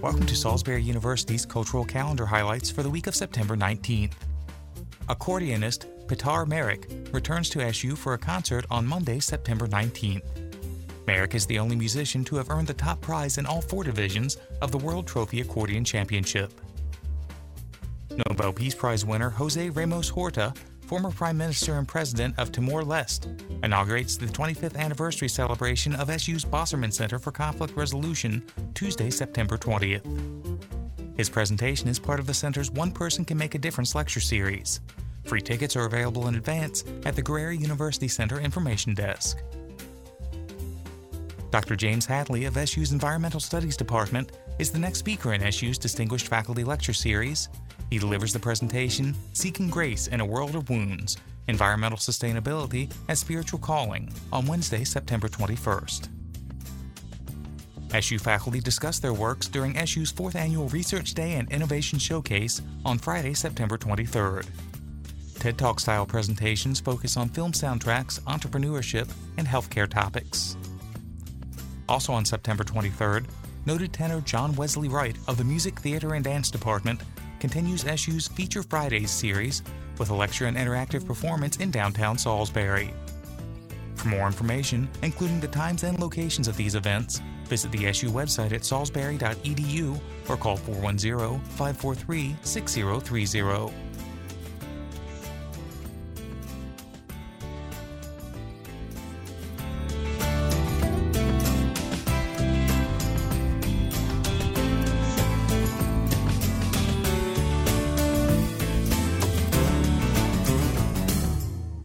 Welcome to Salisbury University's cultural calendar highlights for the week of September 19th. Accordionist Pitar Merrick returns to SU for a concert on Monday, September 19th. Merrick is the only musician to have earned the top prize in all 4 divisions of the World Trophy Accordion Championship. Nobel Peace Prize winner Jose Ramos Horta, former Prime Minister and President of Timor-Leste, inaugurates the 25th anniversary celebration of SU's Bosserman Center for Conflict Resolution Tuesday, September 20th. His presentation is part of the center's One Person Can Make a Difference lecture series. Free tickets are available in advance at the Guerrero University Center Information Desk. Dr. James Hadley of SU's Environmental Studies Department is the next speaker in SU's Distinguished Faculty Lecture Series. He delivers the presentation, Seeking Grace in a World of Wounds, Environmental Sustainability and Spiritual Calling, on Wednesday, September 21st. SU faculty discuss their works during SU's 4th Annual Research Day and Innovation Showcase on Friday, September 23rd. TED Talk-style presentations focus on film soundtracks, entrepreneurship, and healthcare topics. Also on September 23rd, noted tenor John Wesley Wright of the Music, Theater, and Dance Department continues SU's Feature Fridays series with a lecture and interactive performance in downtown Salisbury. For more information, including the times and locations of these events, visit the SU website at salisbury.edu or call 410-543-6030.